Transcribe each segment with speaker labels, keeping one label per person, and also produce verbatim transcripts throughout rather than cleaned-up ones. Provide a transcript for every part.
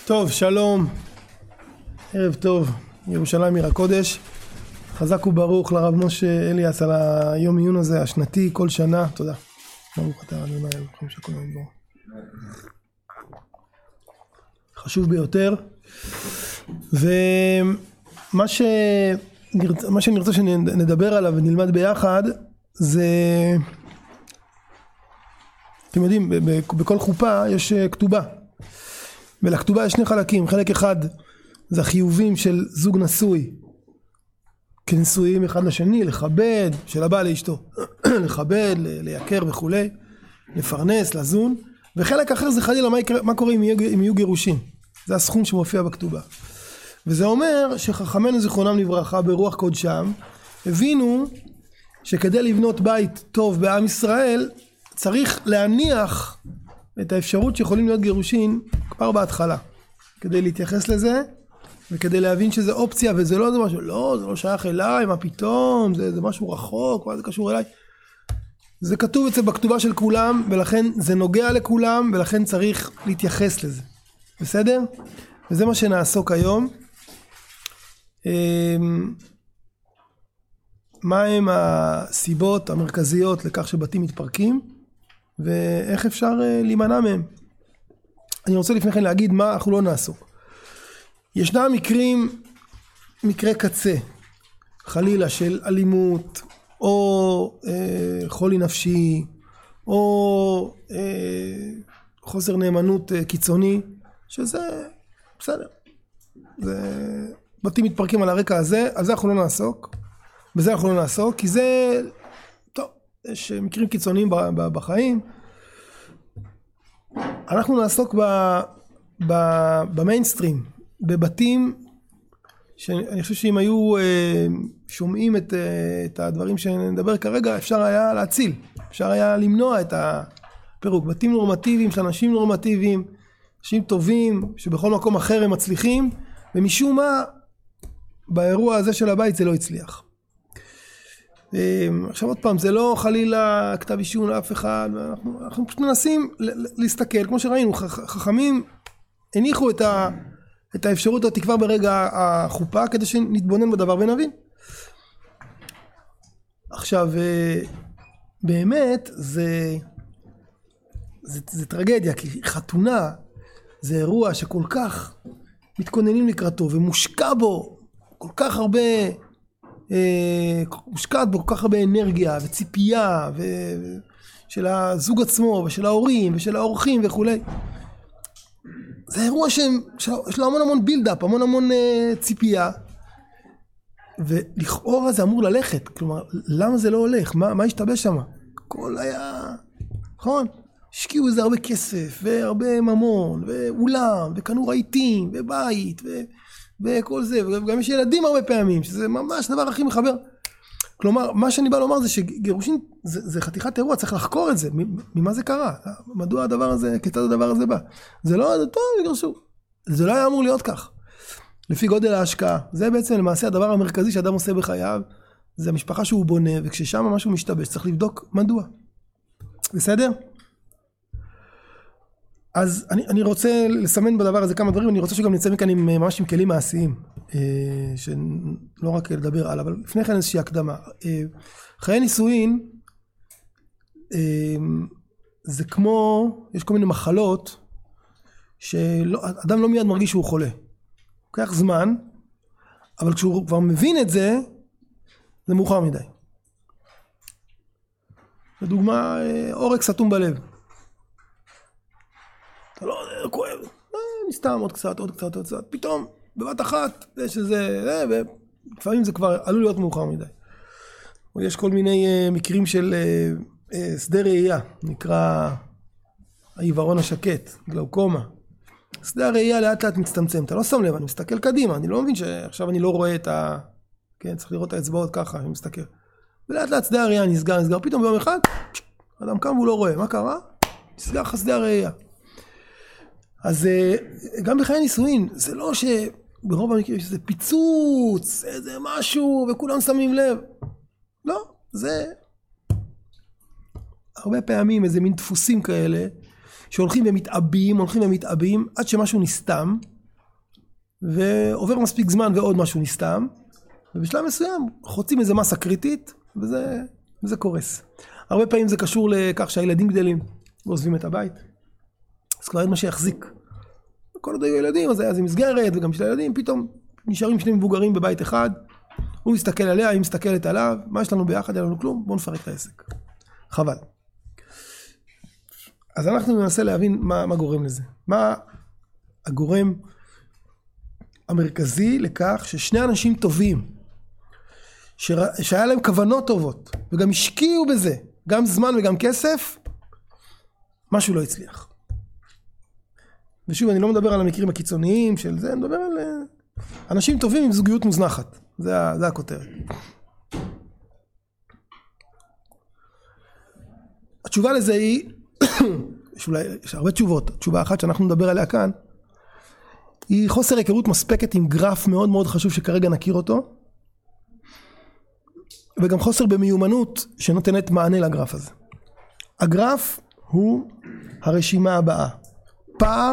Speaker 1: טוב, שלום, ערב טוב, ירושלים עיר הקודש. חזק וברוך לרב משה אליאס על היום עיון הזה השנתי כל שנה. תודה. ברוך אתה אדוני אלוהים שהכל נהיה בו. חשוב ביותר. ומה ש... מה שאני רוצה שנדבר עליו ונלמד ביחד זה, אתם יודעים, בכל חופה יש כתובה, ולכתובה יש שני חלקים. חלק אחד זה החיובים של זוג נשוי כנשואים אחד לשני, לכבד, של הבעל לאשתו, לכבד, לייקר וכולי, לפרנס, לזון. וחלק אחר זה חלילה מה, יקרה, מה קורה אם יהיו, אם יהיו גירושים. זה הסכום שמופיע בכתובה. וזה אומר שחכמינו זיכרונם לברכה ברוח קודשם הבינו שכדי לבנות בית טוב בעם ישראל צריך להניח את האפשרות שיכולים להיות גירושים כבר בהתחלה, כדי להתייחס לזה וכדי להבין שזה אופציה וזה לא זה משהו, לא, זה לא שייך אליי, מה פתאום, זה, זה משהו רחוק, מה זה קשור אליי. זה כתוב אצל בכתובה של כולם, ולכן זה נוגע לכולם, ולכן צריך להתייחס לזה. בסדר? וזה מה שנעסוק היום. מה הם הסיבות המרכזיות לכך שבתים מתפרקים, ואיך אפשר להימנע מהם. אני רוצה לפני כן להגיד מה אנחנו לא נעסוק. ישנם מקרים, מקרי קצה, חלילה של אלימות, או אה, חולי נפשי, או אה, חוסר נאמנות אה, קיצוני, שזה בסדר. זה, בתים מתפרקים על הרקע הזה, על זה אנחנו לא נעסוק. בזה אנחנו לא נעסוק, כי זה, טוב, יש מקרים קיצוניים בחיים. אנחנו נעסוק ב, ב, במיינסטרים, בבתים, שאני חושב שאם היו אה, שומעים את, אה, את הדברים שנדבר כרגע, אפשר היה להציל, אפשר היה למנוע את הפירוק. בתים נורמטיביים של אנשים נורמטיביים, אנשים טובים, שבכל מקום אחר הם מצליחים, ומשום מה, באירוע הזה של הבית זה לא הצליח. אה, עכשיו עוד פעם, זה לא חלילה כתב אישום לאף אחד, אנחנו, אנחנו פשוט מנסים להסתכל, כמו שראינו, חכמים הניחו את ה... את האפשרות התקווה ברגע החופה, כדי שנתבונן בדבר ונבין. עכשיו, באמת, זה, זה, זה טרגדיה, כי חתונה זה אירוע שכל כך מתכוננים לקראתו, ומושקע בו כל כך הרבה, מושקעת בו כל כך הרבה אנרגיה וציפייה, של הזוג עצמו, ושל ההורים, ושל האורחים וכולי. זה אירוע שיש לו המון המון בילדאפ, המון המון uh, ציפייה, ולכאורה זה אמור ללכת. כלומר, למה זה לא הולך? מה, מה השתבש שם? הכל היה, נכון? השקיעו איזה הרבה כסף, והרבה ממון, ואולם, וקנו רהיטים, ובית, ו, וכל זה, וגם יש ילדים הרבה פעמים, שזה ממש הדבר הכי מחבר. כלומר, מה שאני בא לומר זה שגירושים זה, זה חתיכת אירוע, צריך לחקור את זה, ממה זה קרה, מדוע הדבר הזה, כיצד הדבר הזה בא. זה לא, זה טוב, יגרשו. זה לא היה אמור להיות כך. לפי גודל ההשקעה, זה בעצם למעשה הדבר המרכזי שאדם עושה בחייו, זה המשפחה שהוא בונה, וכששם משהו משתבש, צריך לבדוק מדוע. בסדר? אז אני, אני רוצה לסמן בדבר הזה כמה דברים, אני רוצה שגם נצא מכאן עם, ממש עם כלים מעשיים, אה, שלא רק לדבר עליו, אבל לפני כן איזושהי הקדמה. אה, חיי נישואין, אה, זה כמו, יש כל מיני מחלות, שאדם לא מיד מרגיש שהוא חולה. לוקח זמן, אבל כשהוא כבר מבין את זה, זה מאוחר מדי. לדוגמה, אה, עורק סתום בלב. אתה לא, זה כואב, נסתם עוד קצת, עוד קצת, עוד קצת, פתאום, בבת אחת, יש איזה, ולפעמים זה כבר עלול להיות מאוחר מדי. או יש כל מיני מקרים של שדה ראייה, נקרא העיוורון השקט, גלאוקומה. שדה הראייה לאט לאט מצטמצם, אתה לא שם לב, אני מסתכל קדימה, אני לא מבין שעכשיו אני לא רואה את ה... כן, צריך לראות את האצבעות ככה, אני מסתכל. ולאט לאט שדה הראייה נסגר, נסגר, פתאום ביום אחד, אדם קם והוא לא רואה, מה קרה? נסגר לך שדה הראייה. אז גם בחיי נישואין, זה לא שברוב המקרים שזה פיצוץ, איזה משהו, וכולם שמים לב. לא, זה הרבה פעמים איזה מין דפוסים כאלה, שהולכים ומתאבים, הולכים ומתאבים, עד שמשהו נסתם, ועובר מספיק זמן ועוד משהו נסתם, ובשלב מסוים חוצים איזה מסה קריטית, וזה, וזה קורס. הרבה פעמים זה קשור לכך שהילדים גדלים, ועוזבים את הבית. אז כבר אין מה שיחזיק. כל עוד היו ילדים, אז היה זה מסגרת, וגם של הילדים, פתאום נשארים שני מבוגרים בבית אחד, הוא מסתכל עליה, היא מסתכלת עליו, מה יש לנו ביחד, אין לנו כלום, בואו נפרק את העסק. חבל. אז אנחנו ננסה להבין מה, מה גורם לזה. מה הגורם המרכזי לכך ששני אנשים טובים, שרא, שהיה להם כוונות טובות, וגם השקיעו בזה, גם זמן וגם כסף, משהו לא הצליח. ושוב, אני לא מדבר על המקרים הקיצוניים של זה, אני מדבר על אנשים טובים עם זוגיות מוזנחת. זה, זה הכותרת. התשובה לזה היא, יש, אולי, יש הרבה תשובות, התשובה אחת שאנחנו נדבר עליה כאן, היא חוסר היכרות מספקת עם גרף מאוד מאוד חשוב שכרגע נכיר אותו, וגם חוסר במיומנות שנותנת מענה לגרף הזה. הגרף הוא הרשימה הבאה. פער,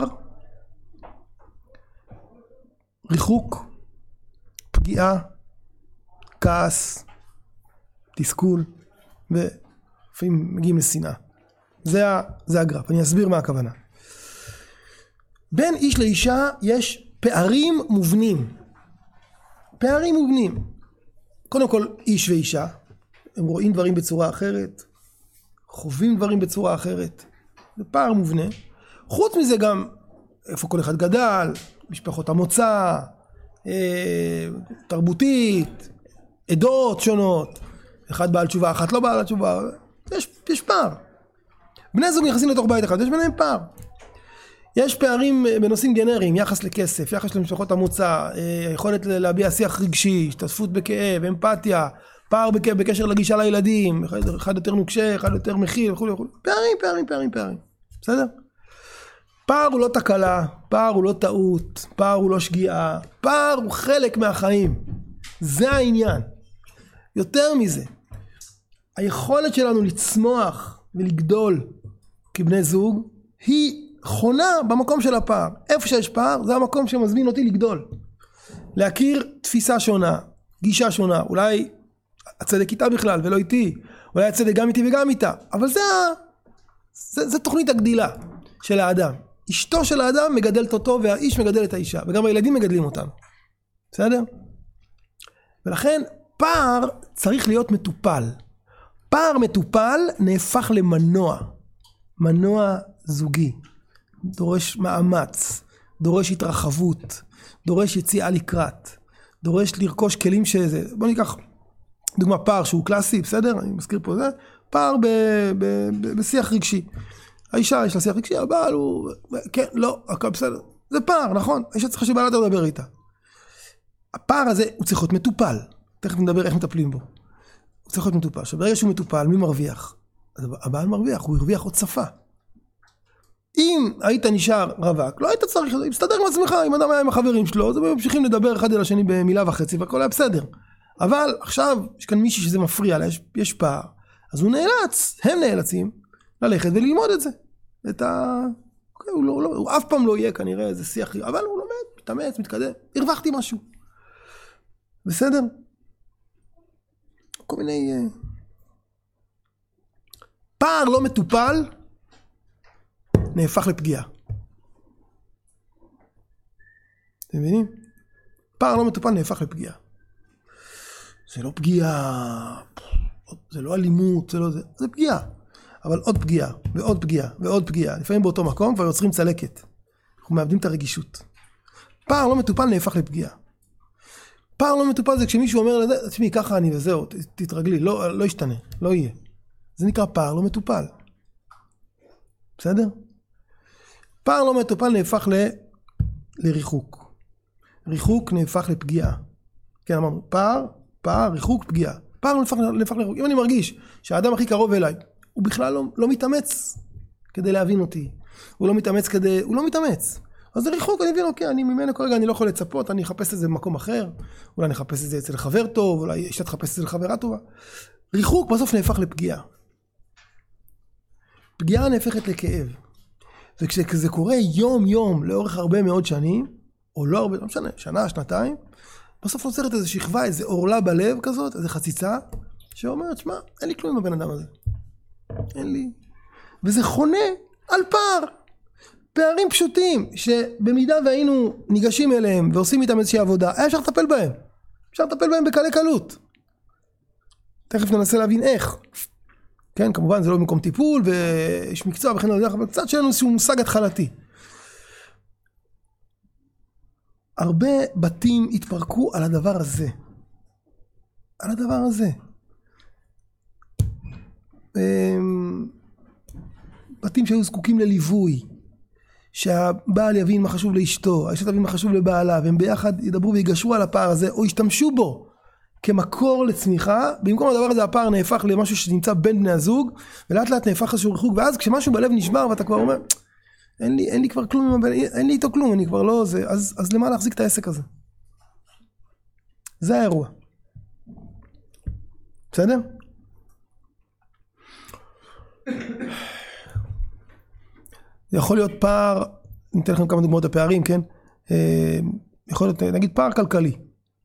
Speaker 1: ריחוק, פגיעה, כעס, תסכול, ולפעמים מגיעים לשנאה. זה, זה הגרף. אני אסביר מה הכוונה. בין איש לאישה יש פערים מובנים. פערים מובנים. קודם כל, איש ואישה, הם רואים דברים בצורה אחרת, חווים דברים בצורה אחרת. זה פער מובנה. חוץ מזה גם, איפה כל אחד גדל, משפחות המוצא, תרבותית, עדות שונות, אחד בעל תשובה, אחת לא בעל תשובה, יש, יש פער. בני זוג נכנסים לתוך בית אחד, יש ביניהם פער. יש פערים בנושאים גנריים, יחס לכסף, יחס למשפחות המוצא, יכולת להביע שיח רגשי, השתתפות בכאב, אמפתיה, פער בקשר לגישה לילדים, אחד יותר נוקשה, אחד יותר מכיל, וכו' וכו'. פערים, פערים, פערים, פערים. בסדר? פער הוא לא תקלה, פער הוא לא טעות, פער הוא לא שגיאה, פער הוא חלק מהחיים. זה העניין. יותר מזה, היכולת שלנו לצמוח ולגדול כבני זוג, היא חונה במקום של הפער. איפה שיש פער, זה המקום שמזמין אותי לגדול. להכיר תפיסה שונה, גישה שונה, אולי הצדק איתה בכלל ולא איתי, אולי הצדק גם איתי וגם איתה, אבל זה, זה, זה תוכנית הגדילה של האדם. אשתו של האדם מגדלת אותו, והאיש מגדל את האישה, וגם הילדים מגדלים אותנו. בסדר? ולכן פער צריך להיות מטופל. פער מטופל נהפך למנוע. מנוע זוגי. דורש מאמץ, דורש התרחבות, דורש יציאה לקראת, דורש לרכוש כלים שזה. בוא ניקח דוגמה פער שהוא קלאסי, בסדר? אני מזכיר פה זה. פער ב, ב, ב, בשיח רגשי. האישה יש לה שיח רגשי, הבעל הוא, כן, לא, הכל בסדר. זה פער, נכון? האישה צריכה שבעלה תדבר איתה. הפער הזה הוא צריך להיות מטופל. תכף נדבר איך מטפלים בו. הוא צריך להיות מטופל. שברגע שהוא מטופל, מי מרוויח? אז הבעל מרוויח, הוא הרוויח עוד שפה. אם היית נשאר רווק, לא היית צריך, מסתדר עם עצמך, אם אדם היה עם החברים שלו, אז הם ממשיכים לדבר אחד אל השני במילה וחצי, והכל היה בסדר. אבל עכשיו, יש כאן מישהי שזה מפריע לה, יש, יש פער. אז הוא נאלץ, הם נאלצים, ללכת וללמוד את זה. את ה... אוקיי, הוא, לא, לא, הוא אף פעם לא יהיה כנראה איזה שיח, אבל הוא לומד, מתאמץ, מתקדם, הרווחתי משהו. בסדר? כל מיני... פער לא מטופל, נהפך לפגיעה. אתם מבינים? פער לא מטופל נהפך לפגיעה. זה לא פגיעה, זה לא אלימות, זה לא זה, זה פגיעה. אבל עוד פגיעה, ועוד פגיעה, ועוד פגיעה. לפעמים באותו מקום כבר יוצרים צלקת. אנחנו מאבדים את הרגישות. פער לא מטופל נהפך לפגיעה. פער לא מטופל זה כשמישהו אומר, תשמעי, ככה אני וזהו, תתרגלי, לא, לא ישתנה, לא יהיה. זה נקרא פער לא מטופל. בסדר? פער לא מטופל נהפך ל... לריחוק. ריחוק נהפך לפגיעה. כן, אמרנו, פער, פער, ריחוק, פגיעה. פער נהפך, נהפך לריחוק. אם אני מרגיש שהאדם הכי קרוב אליי, הוא בכלל לא, לא מתאמץ כדי להבין אותי. הוא לא מתאמץ כדי... הוא לא מתאמץ. אז זה ריחוק, אני מבין, אוקיי, אני ממנו כרגע, אני לא יכול לצפות, אני אחפש את זה במקום אחר. אולי אני אחפש את זה אצל חבר טוב, אולי יש תחפש את זה לחברה טובה. ריחוק בסוף נהפך לפגיעה. פגיעה נהפכת לכאב. וכשזה קורה יום יום לאורך הרבה מאוד שנים, או לא הרבה, לא משנה, שנה, שנתיים, בסוף נוצרת איזו שכבה, איזו עורלה בלב כזאת, איזו חציצה, שאומרת, שמה, אין לי כלום עם הבן אדם הזה. אין לי. וזה חונה על פער. פערים פשוטים, שבמידה והיינו ניגשים אליהם, ועושים איתם איזושהי עבודה, היה אפשר לטפל בהם. אפשר לטפל בהם בקלי קלות. תכף ננסה להבין איך. כן, כמובן זה לא במקום טיפול, ויש מקצוע וכן הלאה, אבל קצת שלנו איזשהו מושג התחלתי. הרבה בתים התפרקו על הדבר הזה. על הדבר הזה. בתים שהיו זקוקים לליווי, שהבעל יבין מה חשוב לאשתו, האשת תבין מה חשוב לבעלה, והם ביחד ידברו ויגשרו על הפער הזה, או ישתמשו בו כמקור לצמיחה. במקום הדבר הזה הפער נהפך למשהו שנמצא בין בני הזוג, ולאט לאט נהפך איזשהו ריחוק, ואז כשמשהו בלב נשבר ואתה כבר אומר, אין לי, אין לי כבר כלום, אין לי איתו כלום, אני כבר לא זה, אז, אז למה להחזיק את העסק הזה? זה האירוע. בסדר? יכול להיות פער, ניתן לכם כמה דוגמאות הפערים, כן? יכול להיות, נגיד, פער כלכלי.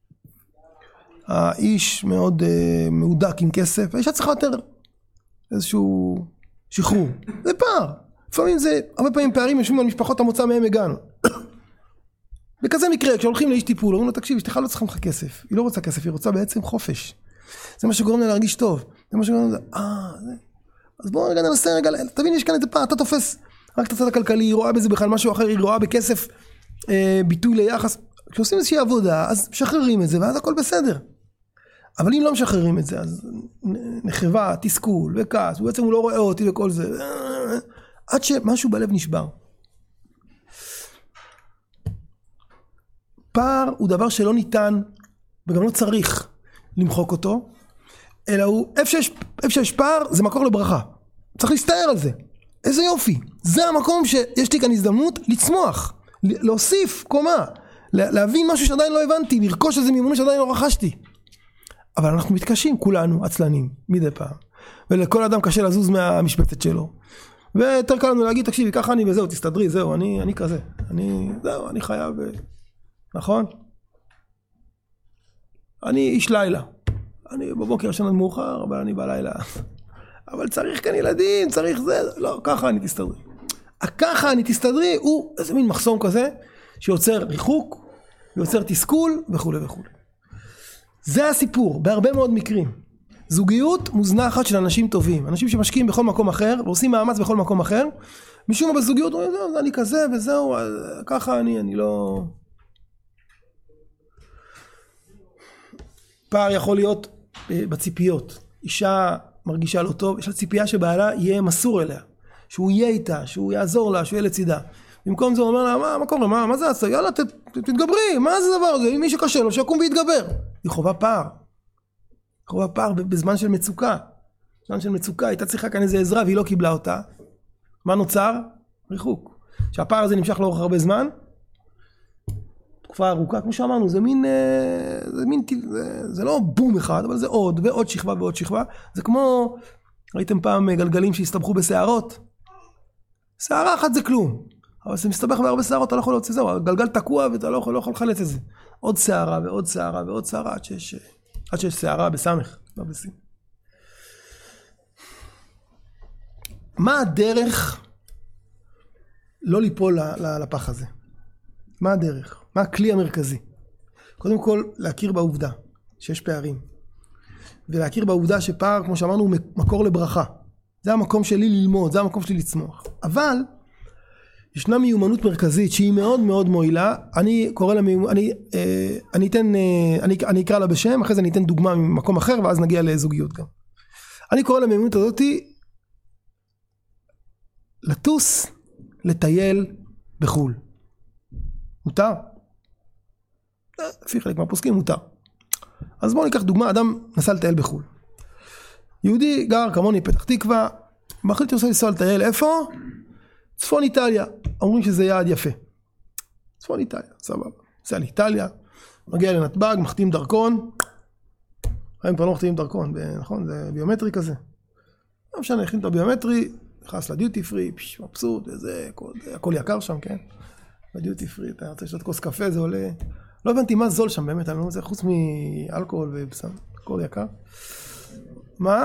Speaker 1: האיש מאוד מעודק עם כסף, האישה צריכה יותר איזשהו שחרור. זה פער. לפעמים זה, הרבה פעמים פערים יושבים על משפחות המוצא מהם הגענו. בכזה מקרה, כשהולכים לאיש טיפול, אומרים לו, תקשיב, אשתך לא צריכה לך כסף. היא לא רוצה כסף, היא רוצה בעצם חופש. זה מה שגורם לה להרגיש טוב. זה מה שגורם לה, אה, זה... אז בואו רגע ננסה רגע, תבין, יש כאן איזה פער, אתה תופס רק את הצד הכלכלי, היא רואה בזה בכלל משהו אחר, היא רואה בכסף אה, ביטוי ליחס. כשעושים איזושהי עבודה, אז משחררים את זה, ואז הכל בסדר. אבל אם לא משחררים את זה, אז נחרבה, תסכול וכעס, ובעצם הוא לא רואה אותי וכל זה, עד שמשהו בלב נשבר. פער הוא דבר שלא ניתן, וגם לא צריך למחוק אותו, אלא הוא, איפה שיש, איפה שיש פער, זה מקור לברכה. צריך להסתער על זה. איזה יופי. זה המקום שיש לי כאן הזדמנות לצמוח, להוסיף קומה, להבין משהו שעדיין לא הבנתי, לרכוש איזה מימון שעדיין לא רכשתי. אבל אנחנו מתקשים, כולנו עצלנים, מדי פעם. ולכל אדם קשה לזוז מהמשבצת שלו. ויותר קל לנו להגיד, תקשיבי, ככה אני וזהו, תסתדרי, זהו, אני, אני כזה. אני, זהו, אני חייב, נכון? אני איש לילה. אני בבוקר ישן עד מאוחר, אבל אני בלילה. אבל צריך כאן ילדים, צריך זה, לא, ככה אני תסתדרי. ככה אני תסתדרי, הוא איזה מין מחסום כזה, שיוצר ריחוק, ויוצר תסכול, וכו' וכו'. זה הסיפור, בהרבה מאוד מקרים. זוגיות מוזנחת של אנשים טובים, אנשים שמשקיעים בכל מקום אחר, ועושים מאמץ בכל מקום אחר, משום מה בזוגיות, זהו, אני כזה וזהו, ככה אני, אני לא... פער יכול להיות בציפיות. אישה מרגישה לא טוב, יש לה ציפייה שבעלה יהיה מסור אליה, שהוא יהיה איתה, שהוא יעזור לה, שהוא יהיה לצידה. במקום זה הוא אומר לה, מה, מה קורה, מה, מה זה עשה? יאללה, ת, ת, תתגברי, מה זה דבר הזה? מי שקשה לו, שיקום ויתגבר. היא חובה פער. חובה פער בזמן של מצוקה. בזמן של מצוקה, הייתה צריכה כאן איזה עזרה, והיא לא קיבלה אותה. מה נוצר? ריחוק. שהפער הזה נמשך לאורך הרבה זמן, תקופה ארוכה, כמו שאמרנו, זה מין, זה מין, זה, זה לא בום אחד, אבל זה עוד, ועוד שכבה ועוד שכבה. זה כמו, ראיתם פעם גלגלים שהסתבכו בשערות? שערה אחת זה כלום. אבל זה מסתבך בהרבה שערות, אתה לא יכול להוציא, זהו, הגלגל תקוע ואתה לא יכול, לא יכול לחלץ את זה. עוד שערה ועוד שערה ועוד שערה, עד שיש, עד שיש שערה בסמך, לא בסין. מה הדרך לא ליפול לפח הזה? מה הדרך? מה הכלי המרכזי? קודם כל, להכיר בעובדה שיש פערים. ולהכיר בעובדה שפער, כמו שאמרנו, הוא מקור לברכה. זה המקום שלי ללמוד, זה המקום שלי לצמוח. אבל, ישנה מיומנות מרכזית שהיא מאוד מאוד מועילה. אני קורא לה מיומנות, אני, אה, אני אתן, אה, אני, אני אקרא לה בשם, אחרי זה אני אתן דוגמה ממקום אחר, ואז נגיע לזוגיות גם. אני קורא לה מיומנות הזאת, לטוס, לטייל בחול. מותר? לפי חלק מהפוסקים מותר. אז בואו ניקח דוגמה, אדם נסע לטייל בחול. יהודי גר כמוני פתח תקווה, מחליט שעושה לנסוע לטייל איפה? צפון איטליה. אומרים שזה יעד יפה. צפון איטליה, סבבה. נסע לאיטליה, מגיע לנתב"ג, מחתים דרכון. היום כבר לא מחתים דרכון, נכון? זה ביומטרי כזה. לא משנה, הכין את הביומטרי, נכנס לדיוטי פרי, מבסוט, וזה, הכל יקר שם, כן? בדיוטי פרי, אתה רוצה לשתות כוס קפה, זה עולה... לא הבנתי מה זול שם באמת, אני לא יודע, חוץ מאלכוהול ובסם, הכל יקר. מה?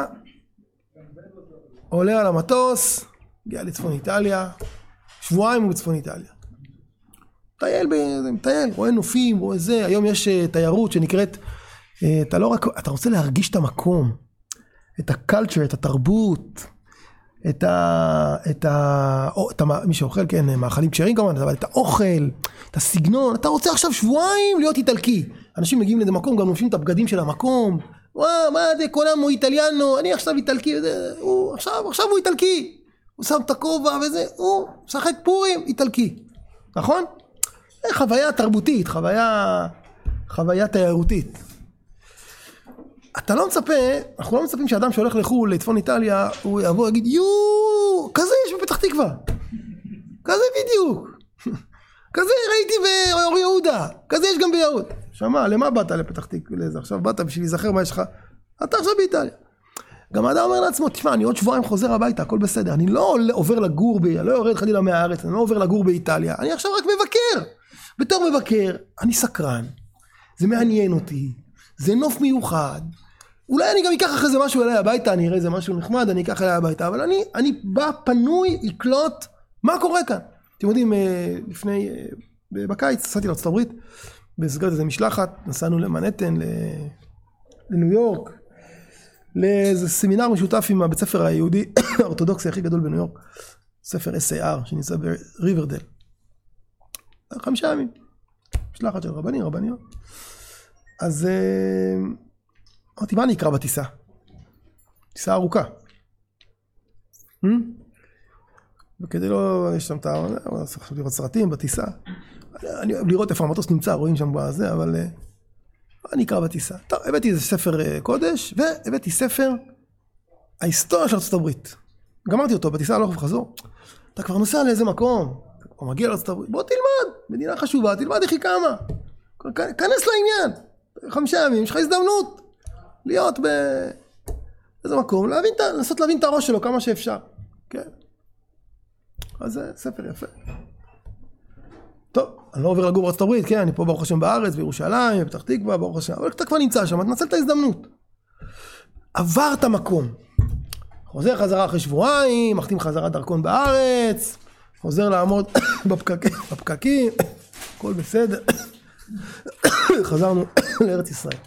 Speaker 1: עולה על המטוס, הגיע לצפון איטליה, שבועיים הוא בצפון איטליה. טייל, טייל, רואה נופים, רואה זה, היום יש תיירות שנקראת, אתה לא רק, אתה רוצה להרגיש את המקום, את הקלצ'ר, את התרבות, את ה... את ה... או, את ה... מי שאוכל, כן, מאכלים כשרים כמובן, אבל את האוכל, את הסגנון, אתה רוצה עכשיו שבועיים להיות איטלקי. אנשים מגיעים לזה מקום, גם נופשים את הבגדים של המקום, וואו, מה זה, כולם הוא איטליאנו, אני עכשיו איטלקי, וזה, הוא, עכשיו, עכשיו הוא איטלקי. הוא שם את הכובע וזה, הוא משחק פורים, איטלקי. נכון? זה חוויה תרבותית, חוויה, חוויה תיירותית. אתה לא מצפה, אנחנו לא מצפים שאדם שהולך לחול לצפון איטליה, הוא יבוא ויגיד, יואו, כזה יש בפתח תקווה. כזה בדיוק. כזה ראיתי באור יהודה. כזה יש גם ביהוד. שמע, למה באת לפתח תקווה? עכשיו באת בשביל להיזכר מה יש לך. אתה עכשיו באיטליה. גם האדם אומר לעצמו, תשמע, אני עוד שבועיים חוזר הביתה, הכל בסדר. אני לא עובר לגור ב... אני לא יורד חלילה מהארץ, אני לא עובר לגור באיטליה. אני עכשיו רק מבקר. בתור מבקר, אני סקרן. זה מעניין אותי. זה נוף מיוחד. אולי אני גם אקח אחרי זה משהו אליי הביתה, אני אראה איזה משהו נחמד, אני אקח אליי הביתה, אבל אני, אני בא פנוי לקלוט מה קורה כאן. אתם יודעים, לפני, בקיץ, נסעתי לארצות הברית, בסגרת איזה משלחת, נסענו למנהטן, לניו יורק, לאיזה סמינר משותף עם הבית ספר היהודי, האורתודוקסי הכי גדול בניו יורק, ספר אס איי אר, שנמצא בריברדל. חמישה ימים, משלחת של רבנים, רבניות. אז... אמרתי, מה אני אקרא בטיסה? טיסה ארוכה. וכדי לא, יש שם את ה... צריך לראות סרטים בטיסה. אני אוהב לראות איפה המטוס נמצא, רואים שם בזה, אבל... מה אני אקרא בטיסה? טוב, הבאתי איזה ספר קודש, והבאתי ספר ההיסטוריה של ארצות הברית. גמרתי אותו, בטיסה לא חייב חזור. אתה כבר נוסע לאיזה מקום, אתה מגיע לארצות הברית, בוא תלמד, מדינה חשובה, תלמד איך היא קמה. כנס לעניין. חמישה ימים, יש לך הזדמנות. להיות באיזה מקום, להבין, לנסות להבין את הראש שלו כמה שאפשר. כן. אז זה ספר יפה. טוב, אני לא עובר לגור בארצות הברית, כן, אני פה ברוך השם בארץ, בירושלים, בפתח תקווה, ברוך השם, אבל אתה כבר נמצא שם, אתה נצל את ההזדמנות. עברת מקום. חוזר חזרה אחרי שבועיים, מחתים חזרה דרכון בארץ, חוזר לעמוד בפקקים, בפקקים, הכל בסדר. חזרנו לארץ ישראל.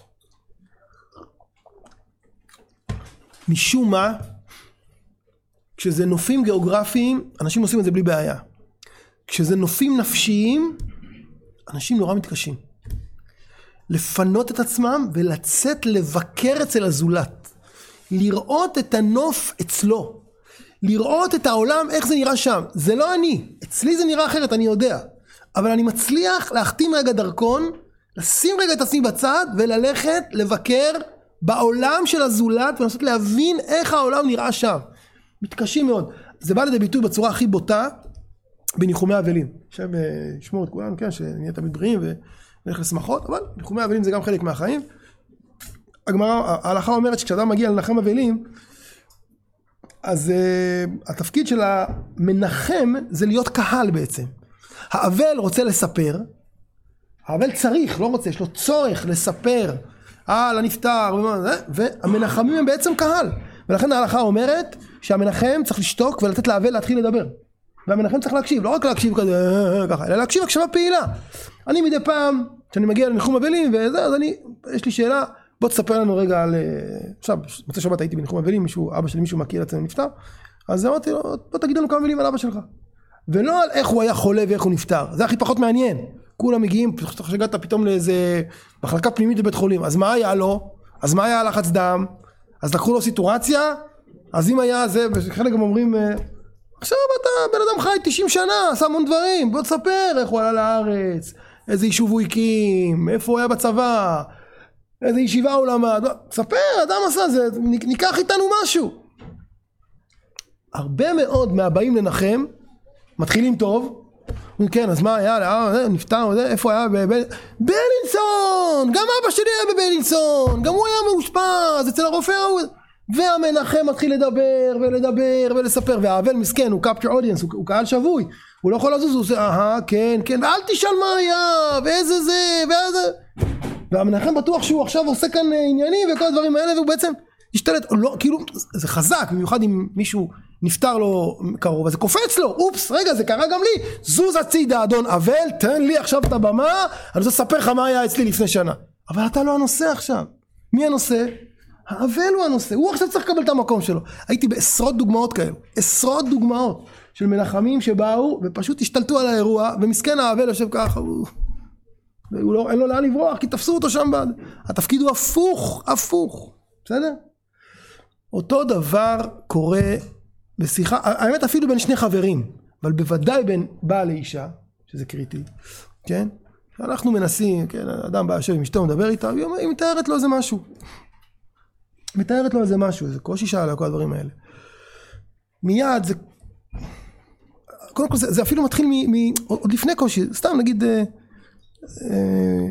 Speaker 1: משום מה, כשזה נופים גיאוגרפיים, אנשים עושים את זה בלי בעיה. כשזה נופים נפשיים, אנשים נורא מתקשים. לפנות את עצמם ולצאת לבקר אצל הזולת. לראות את הנוף אצלו. לראות את העולם, איך זה נראה שם. זה לא אני. אצלי זה נראה אחרת, אני יודע. אבל אני מצליח להחתים רגע דרכון, לשים רגע את עצמי בצד, וללכת לבקר בעולם של הזולת, ולנסות להבין איך העולם נראה שם. מתקשים מאוד. זה בא לידי ביטוי בצורה הכי בוטה, בניחומי אבלים. עכשיו, שמור את כולם, כן, שנהיה תמיד בריאים ונלך לשמחות, אבל ניחומי אבלים זה גם חלק מהחיים. הגמרא, ההלכה אומרת שכשאדם מגיע לנחם אבלים, אז uh, התפקיד של המנחם זה להיות קהל בעצם. האבל רוצה לספר, האבל צריך, לא רוצה, יש לו צורך לספר על הנפטר, והמנחמים הם בעצם קהל. ולכן ההלכה אומרת שהמנחם צריך לשתוק ולתת לאבל להתחיל לדבר. והמנחם צריך להקשיב, לא רק להקשיב כזה, ככה, אלא להקשיב הקשבה פעילה. אני מדי פעם, כשאני מגיע לניחום אבלים וזה, אז אני, יש לי שאלה, בוא תספר לנו רגע על, עכשיו, מוצא שבת הייתי בניחום אבלים, מישהו, אבא שלי, מישהו מכיר אצלנו נפטר, אז אמרתי לו, בוא תגיד לנו כמה מילים על אבא שלך. ולא על איך הוא היה חולה ואיך הוא נפטר, זה הכי פחות מעניין. כולם מגיעים, שגעת פתאום לאיזה מחלקה פנימית בבית חולים, אז מה היה לו? אז מה היה לחץ דם? אז לקחו לו סיטואציה? אז אם היה זה, וחלק גם אומרים, עכשיו אתה בן אדם חי תשעים שנה, עשה המון דברים, בוא תספר איך הוא עלה לארץ, איזה יישוב הוא הקים, איפה הוא היה בצבא, איזה ישיבה הוא למד, תספר, אדם עשה זה, ניקח איתנו משהו. הרבה מאוד מהבאים לנחם, מתחילים טוב, כן, אז מה היה, נפטר, איפה היה, בבלינסון, גם אבא שלי היה בבלינסון, גם הוא היה מאושפז, אצל הרופא ההוא, והמנחם מתחיל לדבר ולדבר ולספר, והאבל מסכן, הוא capture audience, הוא, הוא קהל שבוי, הוא לא יכול לזוז, הוא עושה, אהה, כן, כן, ואל תשאל מה היה, ואיזה זה, ואיזה... והמנחם בטוח שהוא עכשיו עושה כאן עניינים וכל הדברים האלה, והוא בעצם השתלט, לא, כאילו, זה חזק, במיוחד אם מישהו נפטר לו קרוב, אז זה קופץ לו, אופס, רגע, זה קרה גם לי, זוז הצידה, אדון אבל, תן לי עכשיו את הבמה, אני רוצה לספר לך מה היה אצלי לפני שנה. אבל אתה לא הנושא עכשיו. מי הנושא? האבל הוא הנושא, הוא עכשיו צריך לקבל את המקום שלו. הייתי בעשרות דוגמאות כאלו, עשרות דוגמאות של מנחמים שבאו ופשוט השתלטו על האירוע, ומסכן האבל יושב ככה, הוא... והוא לא, אין לו לאן לברוח, כי תפסו אותו שם בעד. התפקיד הוא הפוך, הפוך. בסדר? אותו דבר קורה בשיחה, האמת אפילו בין שני חברים, אבל בוודאי בין בעל לאישה, שזה קריטי, כן? אנחנו מנסים, כן, אדם בא יושב עם אשתו, מדבר איתה, היא מתארת לו איזה משהו. מתארת לו איזה משהו, איזה קושי שאלה, כל הדברים האלה. מיד זה, קודם כל זה, זה אפילו מתחיל מ, מ, עוד לפני קושי, סתם נגיד, אה, אה,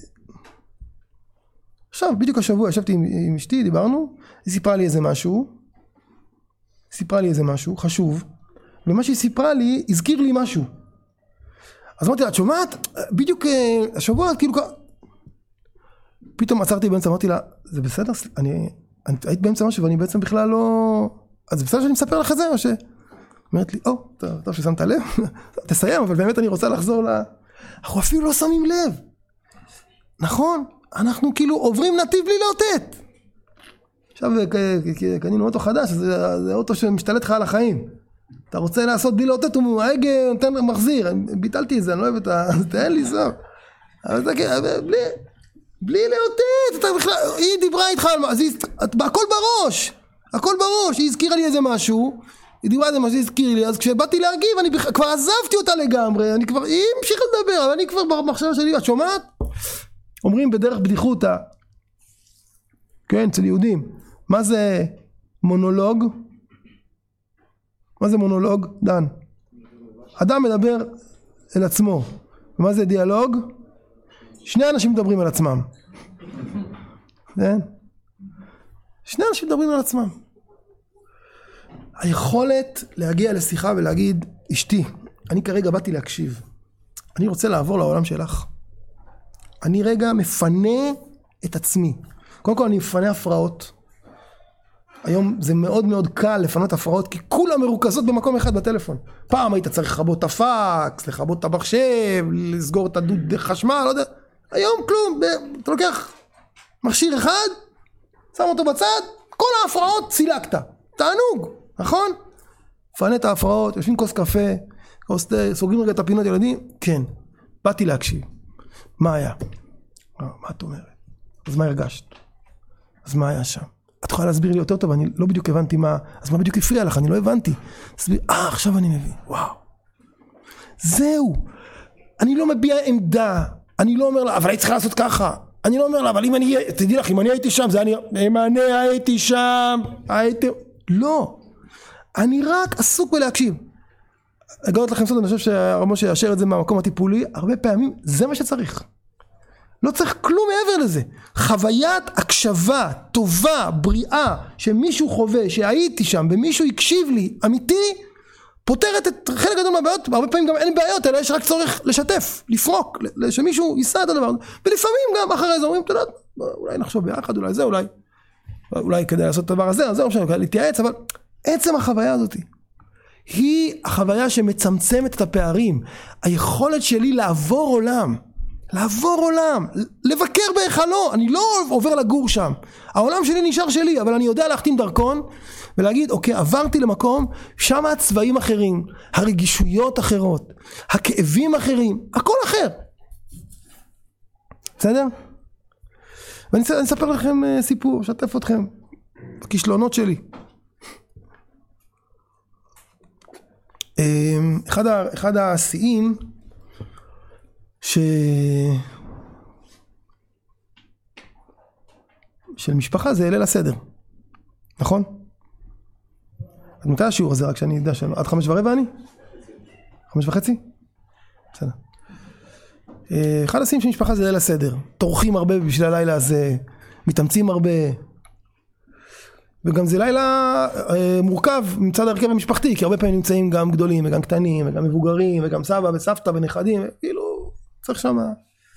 Speaker 1: עכשיו, בדיוק השבוע, ישבתי עם, עם אשתי, דיברנו, היא סיפרה לי איזה משהו, סיפרה לי איזה משהו, חשוב, ומה שהיא סיפרה לי, הזכיר לי משהו. אז אמרתי לה, את שומעת? בדיוק השבוע, כאילו, פתאום עצרתי באמצע, אמרתי לה, זה בסדר? אני, אני היית באמצע משהו, ואני בעצם בכלל לא... אז זה בסדר שאני מספר לך את זה, או ש... אומרת לי, או, טוב, טוב ששמת לב, תסיים, אבל באמת אני רוצה לחזור ל... אנחנו אפילו לא שמים לב. נכון? אנחנו כאילו עוברים נתיב בלי לאותת. עכשיו קנינו אוטו חדש, זה, זה אוטו שמשתלט לך על החיים. אתה רוצה לעשות בלי לאותת, הוא ההגה נותן מחזיר. ביטלתי את זה, אני לא אוהב את ה... תן לי סוף. אבל זה בלי... בלי לאותת, אתה בכלל... היא דיברה איתך על מה... הכל בראש. הכל בראש. היא הזכירה לי איזה משהו. היא דיברה איזה משהו, היא הזכירה לי. אז כשבאתי להגיב, אני בכ... כבר עזבתי אותה לגמרי. אני כבר... היא המשיכה לדבר, אבל אני כבר במחשבה שלי. את שומעת? אומרים בדרך בדיחותא. כן, אצל יהודים. מה זה מונולוג? מה זה מונולוג? דן. אדם מדבר אל עצמו. ומה זה דיאלוג? שני אנשים מדברים על עצמם. כן? שני אנשים מדברים על עצמם. היכולת להגיע לשיחה ולהגיד, אשתי, אני כרגע באתי להקשיב. אני רוצה לעבור לעולם שלך. אני רגע מפנה את עצמי. קודם כל אני מפנה הפרעות. היום זה מאוד מאוד קל לפנות הפרעות, כי כולם מרוכזות במקום אחד בטלפון. פעם היית צריך לחבות את הפקס, לחבות את המחשב, לסגור את הדוד חשמל, לא יודע. היום כלום, אתה לוקח מכשיר אחד, שם אותו בצד, כל ההפרעות צילקת. תענוג, נכון? מפנה את ההפרעות, יושבים כוס קפה, כוס תה, סוגרים רגע את הפינות ילדים, כן, באתי להקשיב. מה היה? מה את אומרת? אז מה הרגשת? אז מה היה שם? את יכולה להסביר לי יותר טוב, אני לא בדיוק הבנתי מה, אז מה בדיוק הפריע לך? אני לא הבנתי. תסביר, אה, עכשיו אני מבין, וואו. זהו. אני לא מביע עמדה, אני לא אומר לה, אבל אני צריכה לעשות ככה. אני לא אומר לה, אבל אם אני, תדעי לך, אם אני הייתי שם, זה אני, אם אני הייתי שם, הייתי, לא. אני רק עסוק בלהקשיב. אגלות לכם סוד, אני חושב שהרב משה יאשר את זה מהמקום הטיפולי, הרבה פעמים זה מה שצריך. לא צריך כלום מעבר לזה. חוויית הקשבה, טובה, בריאה, שמישהו חווה, שהייתי שם, ומישהו הקשיב לי, אמיתי, פותרת את חלק גדול מהבעיות. הרבה פעמים גם אין בעיות, אלא יש רק צורך לשתף, לפרוק, שמישהו יישא את הדבר הזה. ולפעמים גם אחרי זה אומרים, אתה יודע, אולי נחשוב ביחד, אולי זה, אולי, אולי כדי לעשות את הדבר הזה, אז זה לא משנה, להתייעץ, אבל עצם החוויה הזאת, היא החוויה שמצמצמת את הפערים. היכולת שלי לעבור עולם, לעבור עולם, לבקר בהיכלו, אני לא עובר לגור שם, העולם שלי נשאר שלי, אבל אני יודע להחתים דרכון ולהגיד, אוקיי, עברתי למקום, שם הצבעים אחרים, הרגישויות אחרות, הכאבים אחרים, הכל אחר. בסדר? ואני אספר לכם סיפור, שתף אתכם בכישלונות שלי. אחד, אחד השיאים ש... של משפחה זה ליל הסדר, נכון? עד מתי השיעור הזה? רק שאני יודע שלא, עד חמש ורבע אני? חמש וחצי? בסדר. אחד השיאים של משפחה זה ליל הסדר, טורחים הרבה בשביל הלילה הזה, מתאמצים הרבה, וגם זה לילה אה, מורכב מצד הרכב המשפחתי, כי הרבה פעמים נמצאים גם גדולים וגם קטנים וגם מבוגרים וגם סבא וסבתא ונכדים, כאילו צריך שמה.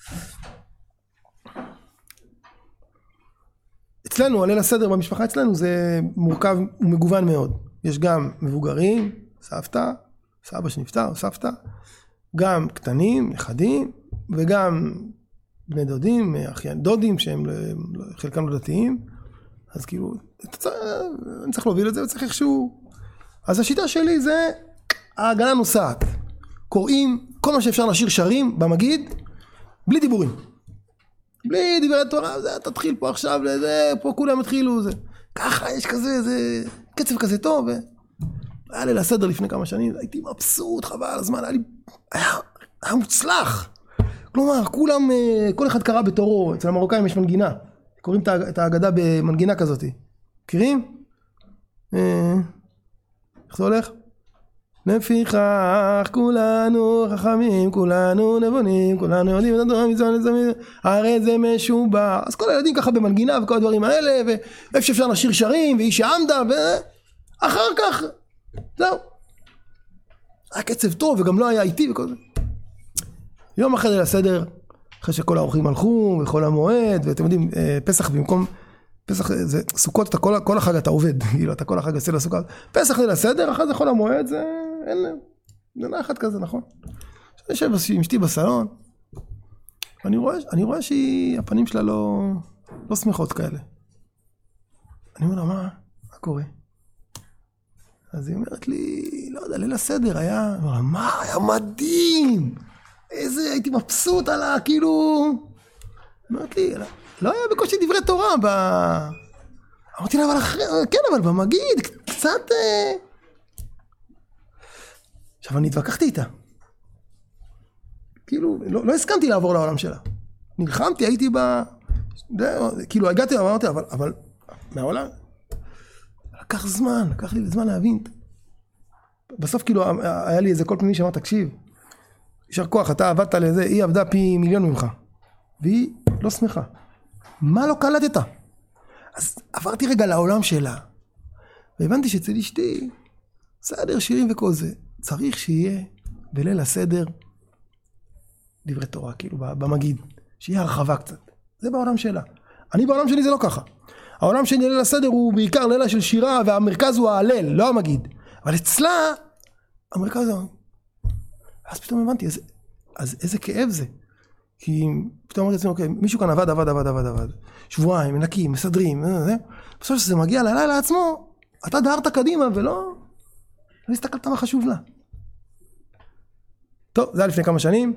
Speaker 1: אצלנו, הליל הסדר במשפחה אצלנו זה מורכב ומגוון מאוד. יש גם מבוגרים, סבתא, סבא שנפטר, סבתא, גם קטנים, נכדים, וגם בני דודים, אחיין דודים שהם חלקם לא דתיים. אז כאילו, אני צריך להוביל את זה וצריך איכשהו. אז השיטה שלי זה ההגנה נוסעת. קוראים כל מה שאפשר לשיר שרים במגיד, בלי דיבורים. בלי דברי תורה, זה, תתחיל פה עכשיו, לזה, פה כולם התחילו, זה. ככה, יש כזה, זה קצב כזה טוב. ו... היה לי לסדר לפני כמה שנים, הייתי מבסוט, חבל הזמן, היה לי, היה, היה מוצלח. כלומר, כולם, כל אחד קרא בתורו, אצל המרוקאים יש מנגינה. קוראים את ההגדה במנגינה כזאת. מכירים? איך זה הולך? לפיכך כולנו חכמים, כולנו נבונים, כולנו יודעים את הדברים, הרי זה משובח. אז כל הילדים ככה במנגינה וכל הדברים האלה, ואיפה שאפשר לשיר שרים, ואיש שעמדה, ואחר כך, זהו. היה קצב טוב, וגם לא היה איתי וכל זה. יום אחרי ליל הסדר, אחרי שכל האורחים הלכו, וכל המועד, ואתם יודעים, פסח במקום, פסח, זה, סוכות, אתה כל, כל החג אתה עובד, כאילו, אתה כל החג עושה לסוכות. פסח ליל הסדר, אחרי זה כל המועד, זה, אין, זה לא אחד כזה, נכון? אני יושב עם אשתי בסלון, ואני רואה, אני רואה שהפנים שלה לא, לא שמחות כאלה. אני אומר לה, מה, מה קורה? אז היא אומרת לי, לא יודע, ליל הסדר היה, אני אומר לה, מה, היה מדהים! איזה, הייתי מבסוט על ה, כאילו... אמרת לי, לא היה בקושי דברי תורה, ב... אמרתי לה, אבל אחרי, כן, אבל במגיד, קצת... עכשיו, אני התווכחתי איתה. כאילו, לא, לא הסכמתי לעבור לעולם שלה. נלחמתי, הייתי ב... כאילו, הגעתי, אמרתי, אבל, אבל, מהעולם... לקח זמן, לקח לי זמן להבין. בסוף, כאילו, היה לי איזה כל פנימי שאמר, תקשיב, ישר כוח, אתה עבדת לזה, היא עבדה פי מיליון ממך. והיא לא שמחה. מה לא קלטת? אז עברתי רגע לעולם שלה, והבנתי שאצל אשתי, סדר שירים וכל זה, צריך שיהיה בליל הסדר דברי תורה, כאילו במגיד, שיהיה הרחבה קצת. זה בעולם שלה. אני בעולם שלי זה לא ככה. העולם שלי ליל הסדר הוא בעיקר לילה של שירה, והמרכז הוא ההלל, לא המגיד. אבל אצלה, המרכז הוא... אז פתאום הבנתי, אז, אז איזה כאב זה. כי פתאום אמרתי לעצמי, אוקיי, מישהו כאן עבד, עבד, עבד, עבד, עבד. שבועיים, מנקים, מסדרים, זה. בסוף שזה מגיע ללילה עצמו, אתה דהרת קדימה ולא... לא הסתכלת מה חשוב לה. טוב, זה היה לפני כמה שנים.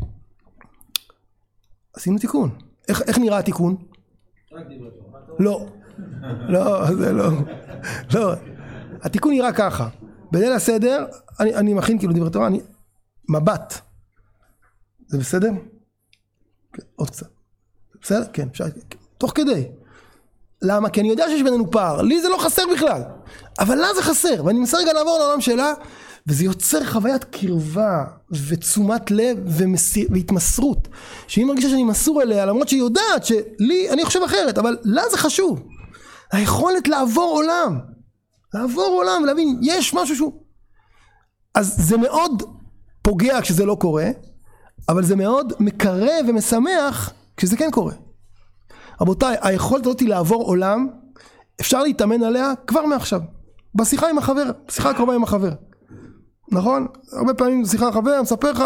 Speaker 1: עשינו תיקון. איך, איך נראה התיקון? לא. לא, זה לא. לא. התיקון נראה ככה. בליל הסדר, אני, אני מכין כאילו דברי תורה, אני... מבט. זה בסדר? כן, עוד קצת. בסדר? כן, אפשר. תוך כדי. למה? כי אני יודע שיש בינינו פער. לי זה לא חסר בכלל. אבל לה זה חסר. ואני מנסה רגע לעבור לעולם שלה, וזה יוצר חוויית קרבה, ותשומת לב, ומסיר, והתמסרות. שהיא מרגישה שאני מסור אליה, למרות שהיא יודעת שלי, אני חושב אחרת, אבל לה זה חשוב. היכולת לעבור עולם. לעבור עולם ולהבין, יש משהו שהוא... אז זה מאוד פוגע כשזה לא קורה, אבל זה מאוד מקרב ומשמח כשזה כן קורה. רבותיי, היכולת הזאת לעבור עולם, אפשר להתאמן עליה כבר מעכשיו. בשיחה עם החבר, בשיחה הקרובה עם החבר. נכון? הרבה פעמים בשיחה עם החבר, מספר לך,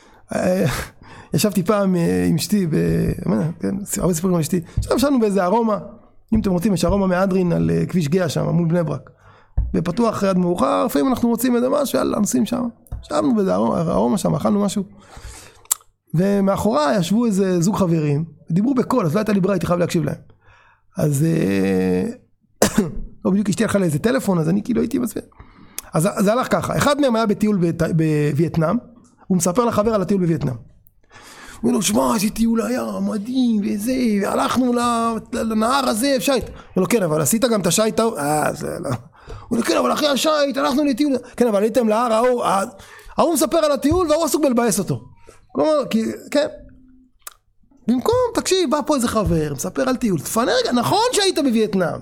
Speaker 1: ישבתי פעם עם אשתי, כן, הרבה סיפורים עם אשתי, עכשיו ישבנו באיזה ארומה, אם אתם רוצים, יש ארומה מאדרין על כביש גאה שם, מול בני ברק. ופתוח עד מאוחר, לפעמים אנחנו רוצים איזה משהו, יאללה, נוסעים שם. ישבנו באיזה ארומה שם, אכלנו משהו. ומאחורי ישבו איזה זוג חברים, ודיברו בקול, אז לא הייתה לי ברירה, הייתי חייב להקשיב להם. אז לא בדיוק אשתי הלכה לאיזה טלפון, אז אני כאילו הייתי מסביר. אז זה הלך ככה, אחד מהם היה בטיול בווייטנאם, הוא מספר לחבר על הטיול בווייטנאם. הוא אומר לו, שמע, איזה טיול היה מדהים, וזה, והלכנו לנהר הזה, שייט. הוא אומר לו, כן, אבל עשית גם את השייט, אה, זה לא. הוא אומר, כן, אבל אחרי השייט, הלכנו לטיול, כן, אבל הייתם להר ההוא, ההוא מספר על הטיול, והוא עסוק בלבאס אותו. כלומר, כי, כן. במקום, תקשיב, בא פה איזה חבר, מספר על טיול, תפנה רגע, נכון שהיית בווייטנאם,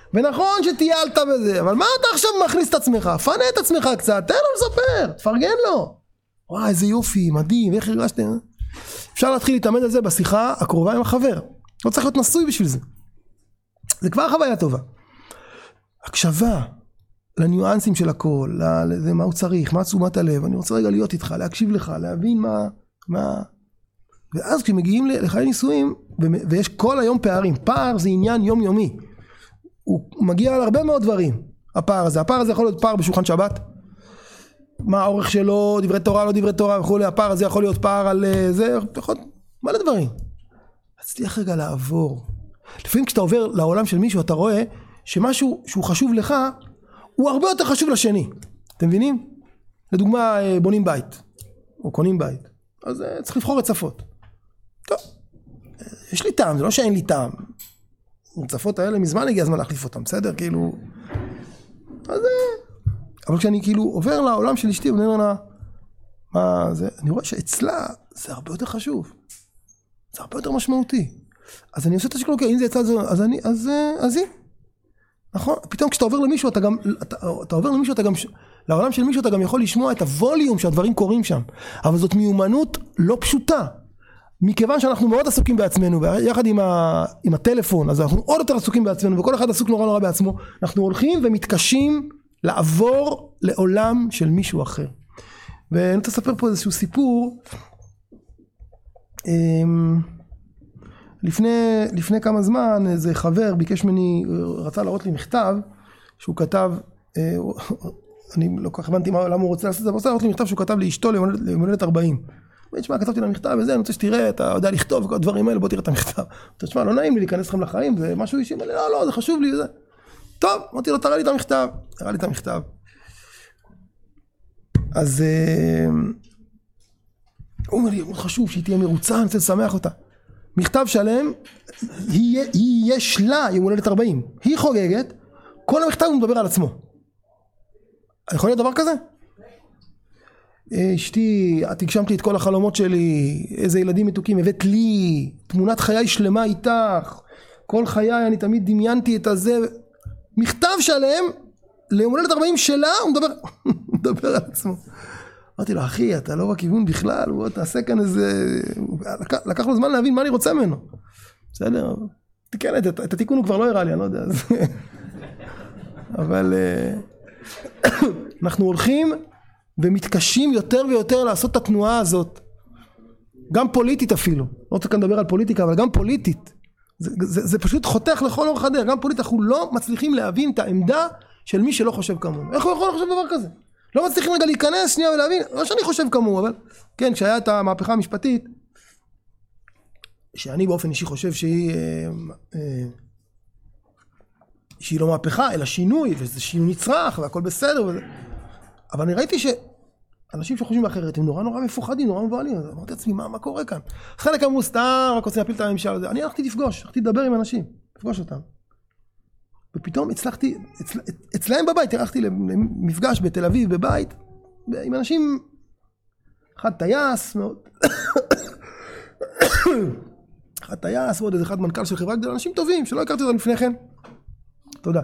Speaker 1: ונכון שטיילת בזה, אבל מה אתה עכשיו מכניס את עצמך? פנה את עצמך קצת, תן לו לספר, תפרגן לו. וואי, איזה יופי, מדהים, איך הרגשתם? אפשר להתחיל להתאמן על זה בשיחה הקרובה עם החבר. לא צריך להיות נשוי בשביל זה. זה כבר חוויה טובה. הקשבה לניואנסים של הכל, לזה מה הוא צריך, מה תשומת הלב, אני רוצה רגע להיות איתך, להקשיב לך, להבין מה, מה... ואז כשמגיעים לחיי נישואים, ויש כל היום פערים, פער זה עניין יומיומי. הוא מגיע על הרבה מאוד דברים, הפער הזה. הפער הזה יכול להיות פער בשולחן שבת, מה האורך שלו, דברי תורה, לא דברי תורה וכו'. הפער הזה יכול להיות פער על זה, יכול להיות מלא דברים. תצליח רגע לעבור. לפעמים כשאתה עובר לעולם של מישהו, אתה רואה שמשהו שהוא חשוב לך, הוא הרבה יותר חשוב לשני. אתם מבינים? לדוגמה, בונים בית, או קונים בית. אז צריך לבחור רצפות. טוב, יש לי טעם, זה לא שאין לי טעם. הרצפות האלה מזמן הגיע הזמן להחליף אותם, בסדר? כאילו... אז... אבל כשאני כאילו עובר לעולם של אשתי, ואני אומר לה, מה זה? אני רואה שאצלה זה הרבה יותר חשוב. זה הרבה יותר משמעותי. אז אני עושה את השקול, אוקיי, אם זה אצלה, אז אני, אז, אז היא. נכון? פתאום כשאתה עובר למישהו, אתה גם, אתה, אתה עובר למישהו, אתה גם, לעולם של מישהו, אתה גם יכול לשמוע את הווליום שהדברים קורים שם. אבל זאת מיומנות לא פשוטה. מכיוון שאנחנו מאוד עסוקים בעצמנו, יחד עם, ה, עם הטלפון, אז אנחנו עוד יותר עסוקים בעצמנו, וכל אחד עסוק נורא נורא בעצמו, אנחנו הולכים ומתקשים לעבור לעולם של מישהו אחר. ואני רוצה לספר פה איזשהו סיפור, לפני, לפני כמה זמן, איזה חבר ביקש ממני, רצה להראות לי מכתב, שהוא כתב, אני לא כל כך הבנתי למה הוא רוצה לעשות את זה, אבל רוצה להראות לי מכתב שהוא כתב לאשתו למולדת ארבעים. תשמע, כתבתי למכתב וזה, אני רוצה שתראה, אתה יודע לכתוב וכל הדברים האלה, בוא תראה את המכתב. תשמע, לא נעים לי להיכנס לכם לחיים, זה משהו אישי, לא, לא, זה חשוב לי, זה. טוב, אמרתי לו, תראה לי את המכתב, תראה לי את המכתב. אז הוא אומר לי, מאוד חשוב שהיא תהיה מרוצה, אני רוצה לשמח אותה. מכתב שלם, היא יש לה יום הולדת ארבעים, היא חוגגת, כל המכתב הוא מדבר על עצמו. יכול להיות דבר כזה? אשתי, את הגשמתי את כל החלומות שלי, איזה ילדים מתוקים, הבאת לי, תמונת חיי שלמה איתך, כל חיי אני תמיד דמיינתי את הזה, מכתב שלם, ליום הולדת ארבעים שלה, הוא מדבר, הוא מדבר על עצמו. אמרתי לו, אחי, אתה לא בכיוון בכלל, בוא תעשה כאן איזה, לקח, לקח לו זמן להבין מה אני רוצה ממנו. בסדר? תיקן, את, את התיקון הוא כבר לא הראה לי, אני לא יודע. אבל אנחנו הולכים ומתקשים יותר ויותר לעשות את התנועה הזאת. גם פוליטית אפילו. לא רוצה כאן לדבר על פוליטיקה, אבל גם פוליטית. זה, זה, זה פשוט חותך לכל אורך הדרך. גם פוליטית, אנחנו לא מצליחים להבין את העמדה של מי שלא חושב כמונו. איך הוא יכול לחשוב דבר כזה? לא מצליחים רגע להיכנס שנייה ולהבין, לא שאני חושב כמוהו, אבל כן, כשהיה את המהפכה המשפטית, שאני באופן אישי חושב שהיא, אה, אה, שהיא לא מהפכה, אלא שינוי, וזה שינוי נצרך, והכל בסדר, וזה... אבל אני ראיתי שאנשים שחושבים אחרת, הם נורא נורא מפוחדים, נורא מבועלים, אז אמרתי לעצמי, מה, מה קורה כאן? חלק אמרו, סתם, רק רוצים להפיל את הממשל הזה. אני הלכתי לפגוש, הלכתי לדבר עם אנשים, לפגוש אותם. ופתאום הצלחתי, אצל, אצלהם בבית, הלכתי למפגש בתל אביב, בבית, עם אנשים, אחד טייס, מאוד, אחד טייס, מאוד איזה אחד מנכ"ל של חברה גדולה, אנשים טובים, שלא הכרתי אותם לפני כן. תודה.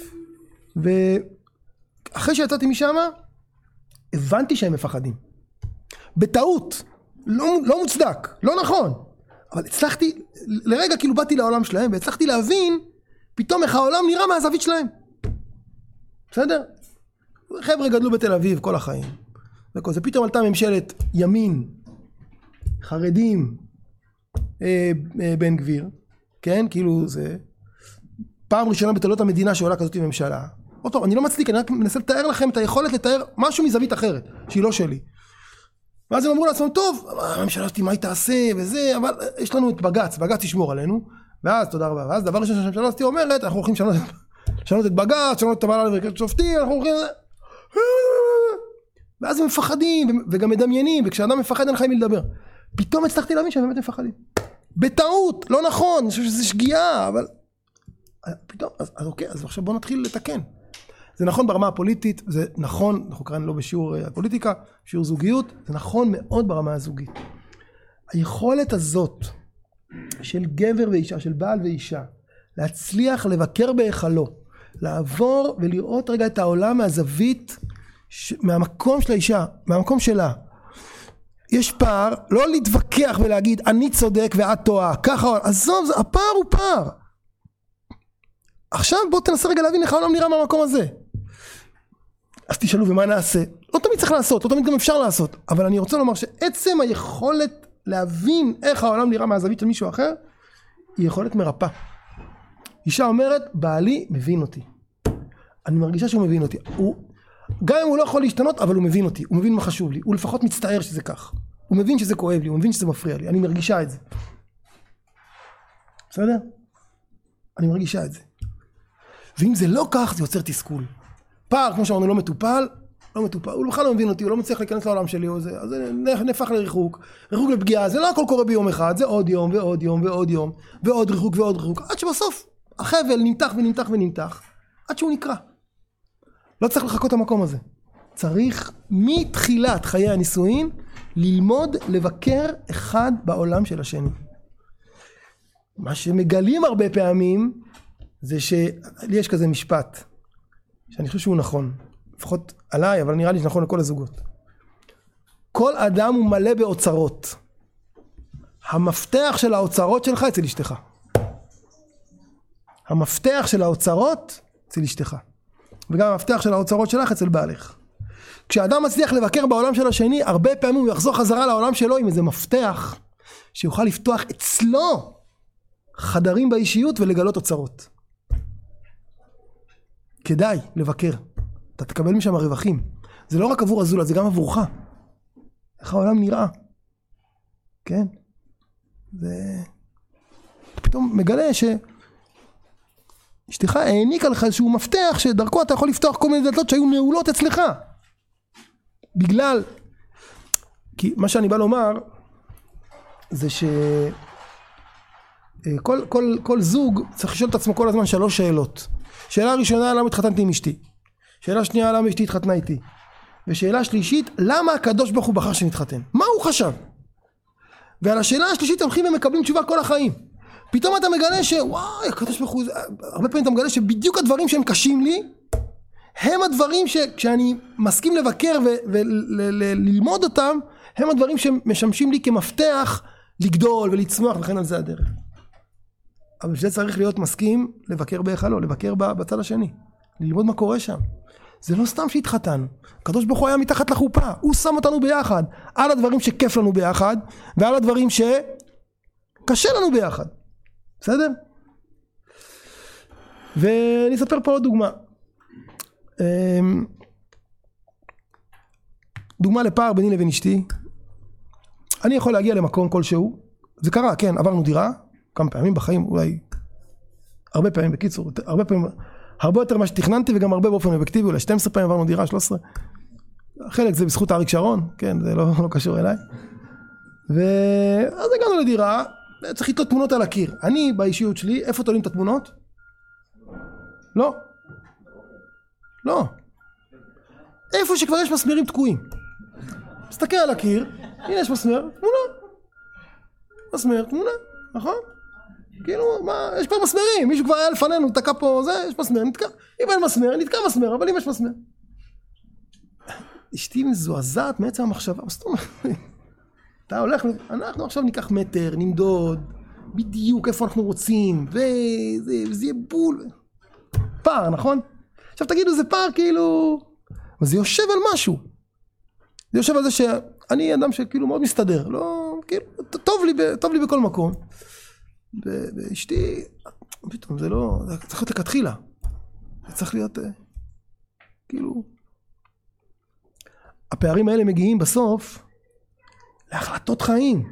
Speaker 1: ואחרי שיצאתי משם, הבנתי שהם מפחדים. בטעות, לא, לא מוצדק, לא נכון. אבל הצלחתי, לרגע כאילו באתי לעולם שלהם, והצלחתי להבין, פתאום איך העולם נראה מהזווית שלהם. בסדר? חבר'ה גדלו בתל אביב כל החיים. וכל זה. פתאום עלתה ממשלת ימין, חרדים, אה, אה, בן גביר. כן? כאילו זה... פעם ראשונה בתולדות המדינה שעולה כזאת עם ממשלה. או טוב, אני לא מצליק, אני רק מנסה לתאר לכם את היכולת לתאר משהו מזווית אחרת, שהיא לא שלי. ואז הם אמרו לעצמם, טוב, הממשלה הזאת מה היא תעשה וזה, אבל יש לנו את בג"ץ, בג"ץ ישמור עלינו. ואז, תודה רבה, ואז דבר ראשון שהממשלה הזאת אומרת, אנחנו הולכים לשנות, לשנות את בג"ץ, לשנות את הוועדה לבחירת שופטים, אנחנו הולכים... ואז הם מפחדים, וגם מדמיינים, וכשאדם מפחד אין לך עם מי לדבר. פתאום הצלחתי להבין שהם באמת מפחדים. בטעות, לא נכון, אני חושב שזה שגיאה, אבל... פתאום, אז, אז אוקיי, אז עכשיו בואו נתחיל לתקן. זה נכון ברמה הפוליטית, זה נכון, אנחנו קראנו לא בשיעור הפוליטיקה, שיעור זוגיות, זה נכון מאוד ברמה הזוגית. היכולת הזאת, של גבר ואישה, של בעל ואישה, להצליח לבקר בהיכלו, לעבור ולראות רגע את העולם מהזווית, ש... מהמקום של האישה, מהמקום שלה. יש פער, לא להתווכח ולהגיד אני צודק ואת טועה, ככה, עזוב, הפער הוא פער. עכשיו בוא תנסה רגע להבין איך העולם נראה מהמקום הזה. אז תשאלו ומה נעשה? לא תמיד צריך לעשות, לא תמיד גם אפשר לעשות, אבל אני רוצה לומר שעצם היכולת להבין איך העולם נראה מהזווית של מישהו אחר, היא יכולת מרפא. אישה אומרת, בעלי מבין אותי. אני מרגישה שהוא מבין אותי. הוא, גם אם הוא לא יכול להשתנות, אבל הוא מבין אותי, הוא מבין מה חשוב לי, הוא לפחות מצטער שזה כך. הוא מבין שזה כואב לי, הוא מבין שזה מפריע לי, אני מרגישה את זה. בסדר? אני מרגישה את זה. ואם זה לא כך, זה יוצר תסכול. פער, כמו שאמרנו, לא מטופל, לא מטופל, הוא בכלל לא מבין אותי, הוא לא מצליח להיכנס לעולם שלי, או זה, אז זה נהפך לריחוק, ריחוק לפגיעה, זה לא הכל קורה ביום אחד, זה עוד יום ועוד יום ועוד יום, ועוד ריחוק ועוד ריחוק, עד שבסוף החבל נמתח ונמתח ונמתח, עד שהוא נקרא. לא צריך לחכות המקום הזה. צריך מתחילת חיי הנישואין, ללמוד לבקר אחד בעולם של השני. מה שמגלים הרבה פעמים, זה שלי יש כזה משפט, שאני חושב שהוא נכון, לפחות עליי, אבל נראה לי שנכון לכל הזוגות. כל אדם הוא מלא באוצרות. המפתח של האוצרות שלך אצל אשתך. המפתח של האוצרות אצל אשתך. וגם המפתח של האוצרות שלך אצל בעלך. כשאדם מצליח לבקר בעולם של השני, הרבה פעמים הוא יחזור חזרה לעולם שלו עם איזה מפתח, שיוכל לפתוח אצלו חדרים באישיות ולגלות אוצרות. כדאי לבקר. אתה תקבל משם הרווחים. זה לא רק עבור הזולת, זה גם עבורך. איך העולם נראה. כן? זה... פתאום מגלה ש... אשתך העניקה לך איזשהו מפתח שדרכו אתה יכול לפתוח כל מיני דלתות שהיו נעולות אצלך. בגלל... כי מה שאני בא לומר זה ש... כל, כל, כל זוג צריך לשאול את עצמו כל הזמן שלוש שאלות. שאלה ראשונה, למה התחתנתי עם אשתי? שאלה שנייה, למה אשתי התחתנה איתי? ושאלה שלישית, למה הקדוש ברוך הוא בחר שנתחתן? מה הוא חשב? ועל השאלה השלישית הולכים ומקבלים תשובה כל החיים. פתאום אתה מגלה שוואי, הקדוש ברוך הוא, הרבה פעמים אתה מגלה שבדיוק הדברים שהם קשים לי, הם הדברים שכשאני מסכים לבקר וללמוד אותם, הם הדברים שמשמשים לי כמפתח לגדול ולצמוח, וכן על זה הדרך. אבל זה צריך להיות מסכים לבקר בהיכלו, לבקר בצד השני, ללמוד מה קורה שם. זה לא סתם שהתחתן, הקדוש ברוך הוא היה מתחת לחופה, הוא שם אותנו ביחד, על הדברים שכיף לנו ביחד, ועל הדברים שקשה לנו ביחד. בסדר? ואני אספר פה עוד דוגמה. דוגמה לפער ביני לבין אשתי. אני יכול להגיע למקום כלשהו, זה קרה, כן, עברנו דירה, כמה פעמים בחיים, אולי הרבה פעמים בקיצור, הרבה פעמים, הרבה יותר מה שתכננתי וגם הרבה באופן אובייקטיבי, אולי שתים עשרה פעמים עברנו דירה, שלוש עשרה. חלק זה בזכות אריק שרון, כן, זה לא, לא קשור אליי. ואז הגענו לדירה, צריך לתלות תמונות על הקיר. אני באישיות שלי, איפה תולים את התמונות? לא. לא. איפה שכבר יש מסמרים תקועים. מסתכל על הקיר, הנה יש מסמר, תמונה. מסמר, תמונה, נכון? כאילו, מה, יש כבר מסמרים, מישהו כבר היה לפנינו, תקע פה, זה, יש מסמר, נתקע. אם אין מסמר, נתקע מסמר, אבל אם יש מסמר. אשתי מזועזעת מעצם המחשבה, מה זאת אומרת? אתה הולך, אנחנו עכשיו ניקח מטר, נמדוד, בדיוק איפה אנחנו רוצים, וזה, וזה יהיה בול. פער, נכון? עכשיו תגידו, זה פער כאילו, אבל זה יושב על משהו. זה יושב על זה שאני אדם שכאילו מאוד מסתדר, לא, כאילו, טוב לי, טוב לי בכל מקום. ואשתי, פתאום זה לא, זה צריך להיות לכתחילה. זה צריך להיות, כאילו, הפערים האלה מגיעים בסוף להחלטות חיים.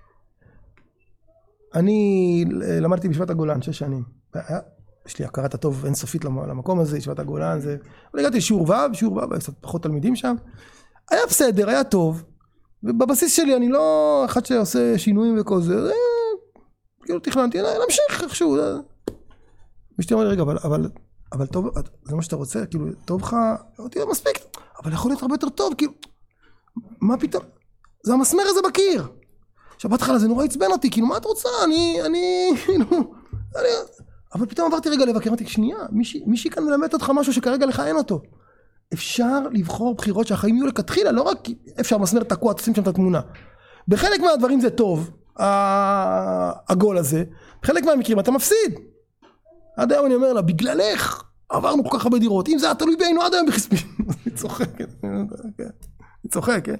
Speaker 1: אני למדתי בישיבת הגולן שש שנים. יש לי הכרת הטוב אינסופית למקום הזה, ישיבת הגולן זה... אבל הגעתי לשיעור ו', שיעור ו', קצת פחות תלמידים שם. היה בסדר, היה טוב. ובבסיס שלי אני לא אחד שעושה שינויים וכל זה. זה כאילו תכננתי, להמשיך איכשהו. ושתי אמר לי, רגע, אבל, אבל, אבל טוב, זה מה שאתה רוצה? כאילו, טוב לך? אמרתי, מספיק. אבל יכול להיות הרבה יותר טוב, כאילו... מה פתאום? זה המסמר הזה בקיר. עכשיו, בהתחלה זה נורא עצבן אותי, כאילו, מה את רוצה? אני, אני, כאילו, אני, אבל פתאום עברתי רגע לבקר, אמרתי, שנייה, מישהי, מישהי כאן מלמד אותך משהו שכרגע לך אין אותו. אפשר לבחור בחירות שהחיים יהיו לכתחילה, לא רק אפשר מסמר תקוע, תשים שם את התמונה. בחלק מהדברים זה טוב, הגול הזה, בחלק מהמקרים אתה מפסיד. עד היום אני אומר לה, בגללך עברנו כל כך הרבה דירות, אם זה היה תלוי בעינו עד היום בחספין. אני צוחק, אני צוחק, כן?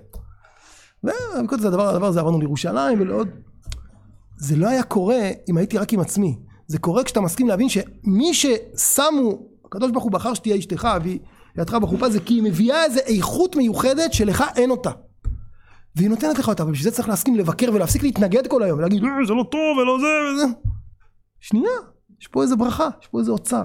Speaker 1: וכל זה הדבר, הדבר הזה עברנו לירושלים ולעוד. זה לא היה קורה אם הייתי רק עם עצמי. זה קורה כשאתה מסכים להבין שמי ששמו, הקדוש ברוך הוא בחר שתהיה אשתך והיא ידך בחופה, זה כי היא מביאה איזו איכות מיוחדת שלך אין אותה. והיא נותנת לך אותה, אבל בשביל זה צריך להסכים לבקר ולהפסיק להתנגד כל היום, ולהגיד, זה לא טוב ולא זה וזה. שנייה, יש פה איזה ברכה, יש פה איזה אוצר.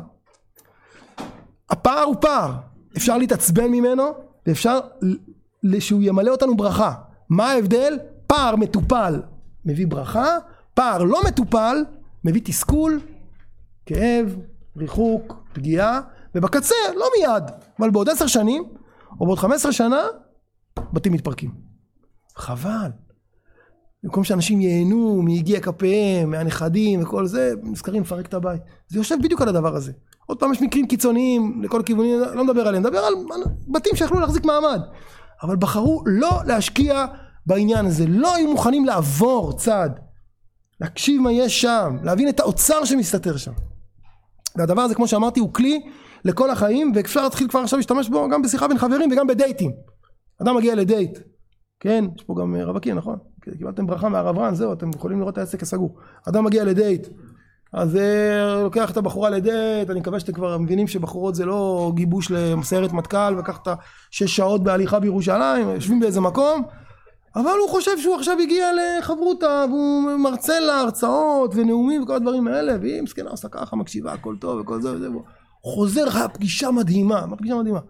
Speaker 1: הפער הוא פער, אפשר להתעצבן ממנו, ואפשר שהוא ימלא אותנו ברכה. מה ההבדל? פער מטופל מביא ברכה, פער לא מטופל מביא תסכול, כאב, ריחוק, פגיעה, ובקצה לא מיד, אבל בעוד עשר שנים, או בעוד חמש עשרה שנה, בתים מתפרקים. חבל. במקום שאנשים ייהנו מיגיע כפיהם, מהנכדים וכל זה, נזכרים לפרק את הבית. זה יושב בדיוק על הדבר הזה. עוד פעם יש מקרים קיצוניים לכל כיוונים, לא מדבר עליהם, מדבר על בתים שיכלו להחזיק מעמד. אבל בחרו לא להשקיע בעניין הזה, לא היו מוכנים לעבור צד, להקשיב מה יש שם, להבין את האוצר שמסתתר שם. והדבר הזה, כמו שאמרתי, הוא כלי לכל החיים, ואפשר להתחיל כבר עכשיו להשתמש בו גם בשיחה בין חברים וגם בדייטים. אדם מגיע לדייט, כן, יש פה גם רווקים, נכון? קיבלתם ברכה מהרב רן, זהו, אתם יכולים לראות את העסק הסגור. אדם מגיע לדייט, אז לוקח את הבחורה לדייט, אני מקווה שאתם כבר מבינים שבחורות זה לא גיבוש למסיירת מטכ"ל, ולקחת שש שעות בהליכה בירושלים, יושבים באיזה מקום, אבל הוא חושב שהוא עכשיו הגיע לחברותה, והוא מרצה לה הרצאות ונאומים וכל הדברים האלה, והיא מסכנה עושה ככה, מקשיבה, הכל טוב וכל זה וזה, הוא חוזר לך, פגישה מדהימה, מה פגישה מדהימה?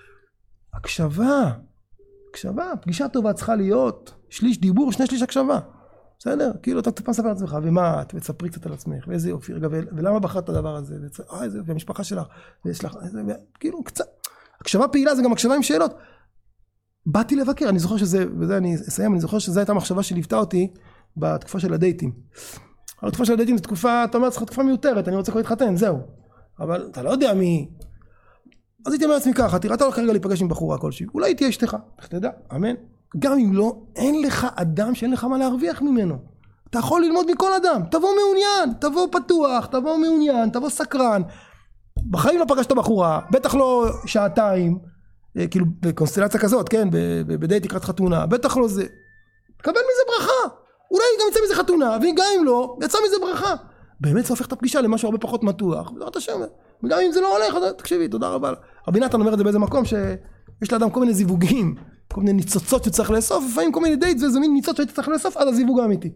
Speaker 1: הקשבה, הקשבה, פגישה טובה צריכה להיות שליש דיבור, שני שליש הקשבה, בסדר? כאילו אתה תפס לספר על עצמך, ומה את, ותספרי קצת על עצמך, ואיזה יופי, רגע, ולמה בחרת את הדבר הזה, אה, איזה, והמשפחה שלך, ויש לך, כאילו קצת, הקשבה פעילה זה גם הקשבה עם שאלות, באתי לבקר, אני זוכר שזה, וזה אני אסיים, אני זוכר שזו הייתה מחשבה שליוותה אותי בתקופה של הדייטים. התקופה של הדייטים זו תקופה, אתה אומר, צריכה תקופה מיותרת, אני רוצה כבר להתחתן, זהו. אבל אתה לא יודע מי... אז הייתי אומר לעצמי ככה, תראה, אתה לא כרגע להיפגש עם בחורה כלשהי, אולי תהיה אשתך, איך תדע, אמן. גם אם לא, אין לך אדם שאין לך מה להרוויח ממנו. אתה יכול ללמוד מכל אדם, תבוא מעוניין, תבוא פתוח, תבוא מעוניין, תבוא סקרן. בחיים לא פגשת בחורה, בטח לא שעתיים, כאילו בקונסטלציה כזאת, כן, בדייט לקראת חתונה, בטח לא זה. תקבל מזה ברכה. אולי גם יצא מזה חתונה, וגם אם לא, יצא מזה ברכה. באמת זה הופך את הפגישה למשהו הרבה פחות מתוח, בעזרת השם. וגם אם זה לא הולך, תקשיבי, תודה רבה. רבי נתן אומר את זה באיזה מקום שיש לאדם כל מיני זיווגים, כל מיני ניצוצות שצריך לאסוף, לפעמים כל מיני דייט זה מין ניצוץ שהיית צריך לאסוף עד הזיווג האמיתי.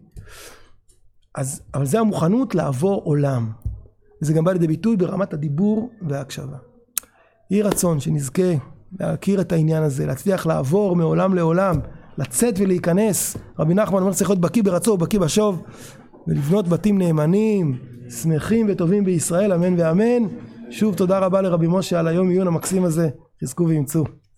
Speaker 1: אז, אבל זה המוכנות לעבור עולם. וזה גם בא לידי ביטוי ברמת הדיבור וההקשבה. יהי רצון שנזכה להכיר את העניין הזה, להצליח לעבור מעולם לעולם, לצאת ולהיכנס. רבי נחמן אומר צריך להיות בקיא ברצו ובקיא בשוב, ולבנות בתים נאמנים, שמחים וטובים בישראל, אמן ואמן. שוב תודה רבה לרבי משה על היום עיון המקסים הזה, חזקו וימצאו.